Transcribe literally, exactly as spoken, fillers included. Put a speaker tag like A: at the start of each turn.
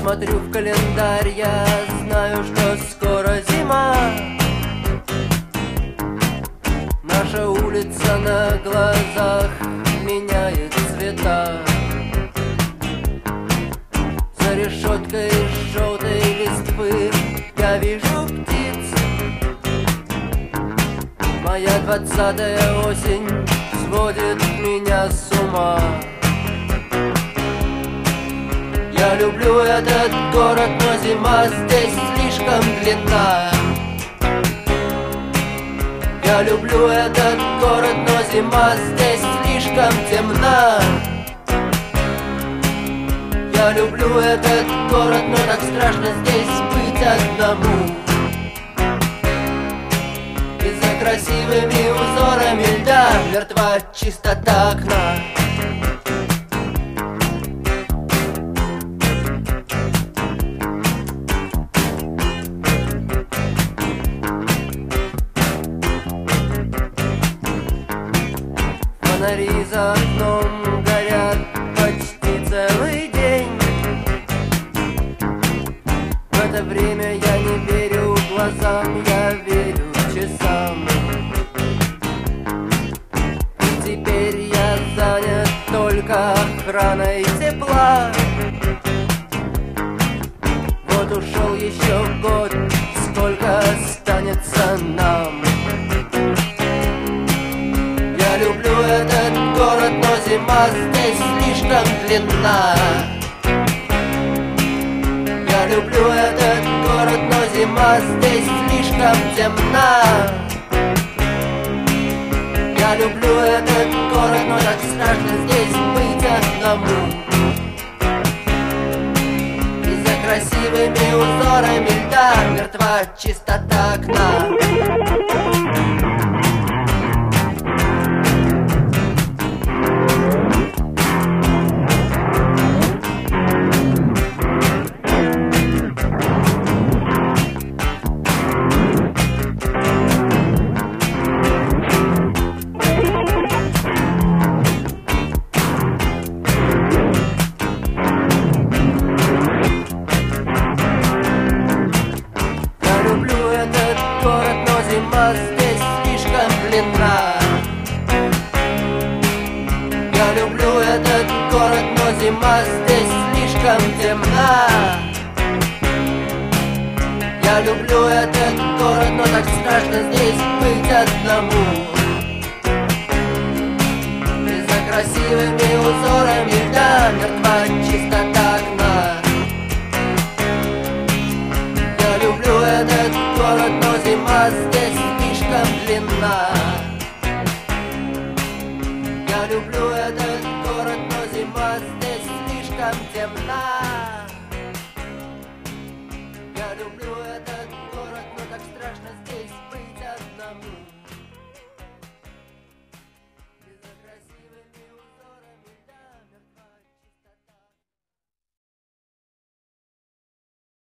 A: смотрю в календарь, я знаю, что скоро зима. Наша улица на глазах меняет цвета. За решеткой желтой листвы я вижу птиц. Моя двадцатая осень сводит меня с ума. Я люблю этот город, но зима здесь слишком длинна. Я люблю этот город, но зима здесь слишком темна. Я люблю этот город, но так страшно здесь быть одному. И за красивыми узорами льда мертва чистота окна. Фонари за окном горят почти целый день. В это время я не верю глазам, я верю часам. И теперь я занят только охраной тепла. Вот ушел еще год, сколько останется нам. Я люблю этот город, но зима здесь слишком длинна. Я люблю этот город, но зима здесь слишком темна. Я люблю этот город, но так страшно здесь быть одному. И за красивыми узорами льда мертва чистота окна. Зима здесь слишком длинна. Я люблю этот город, но зима здесь слишком темна. Я люблю этот город, но так страшно здесь быть одному. И за красивыми узорами льда мертва чистота окна. Я люблю этот город, но зима здесь слишком длинна. Я люблю этот город, но зима здесь слишком темна.